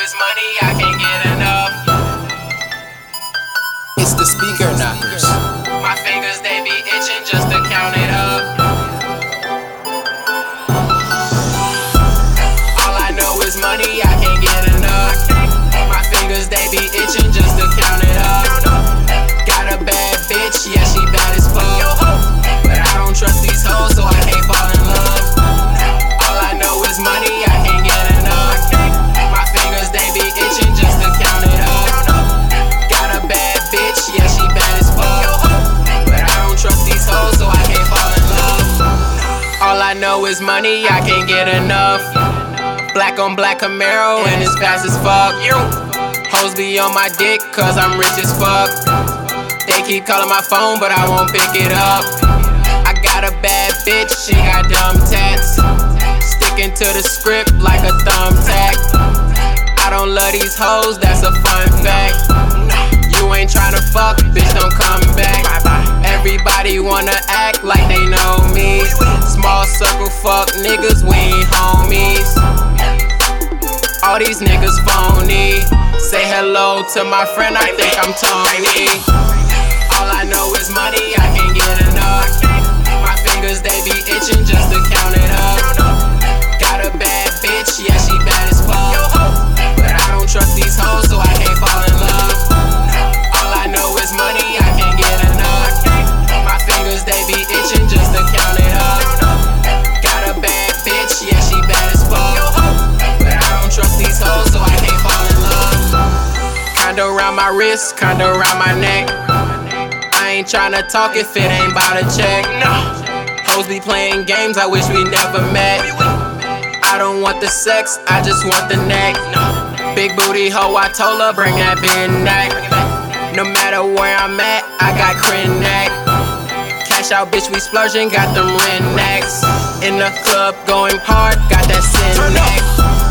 is money, I can't get enough. It's the speaker knockers. My fingers, they be itching just to count it up. All I know is money, I can't get enough. My fingers, they be itching just to count it up. Got a bad bitch, yeah, she bad as fuck. But I don't trust these hoes, so I can't fall in love. All I know is money, I can't get enough. My fingers, they be itching just to count it up. Got a bad bitch, yeah, she bad as fuck. But I don't trust these hoes, so I can't fall in love. All I know is money, I can't get enough. Black on black Camaro and it's fast as fuck. Hoes be on my dick cause I'm rich as fuck. They keep calling my phone but I won't pick it up. I got a bad bitch, she got dumb tats. Sticking to the script like a thumbtack. I don't love these hoes, that's a fun fact. You ain't tryna fuck, bitch, don't come back. Everybody wanna act like they know me. Small circle fuck niggas, we ain't homies. All these niggas phony. Say hello to my friend, I think I'm Tony. All I know is money, I can't get enough. My fingers, they be itching just to count it up. Got a bad bitch, yeah, she bad as fuck. But I don't trust these hoes, so I can't fall in love. All I know is money, I can't get enough. My fingers, they be itching just to count it up. Got a bad bitch, yeah, she bad as fuck. But I don't trust these hoes, so I can't fall in love. Condo around my wrist, condo around my neck. I ain't tryna talk if it ain't bout a check. Hoes be playing games, I wish we never met. I don't want the sex, I just want the neck. Big booty hoe, I told her bring that big neck. No matter where I'm at, I got crin neck. Cash out, bitch, we splurging, got them rent necks. In the club, going hard, got that sin neck.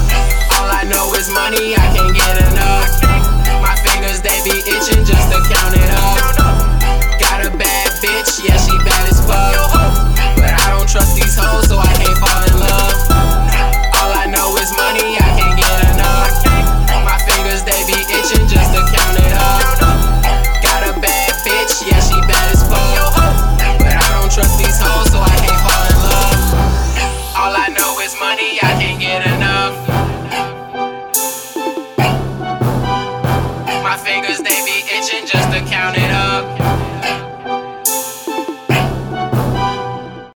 All I know is money, I can't get enough. My fingers, they be itching just to count it.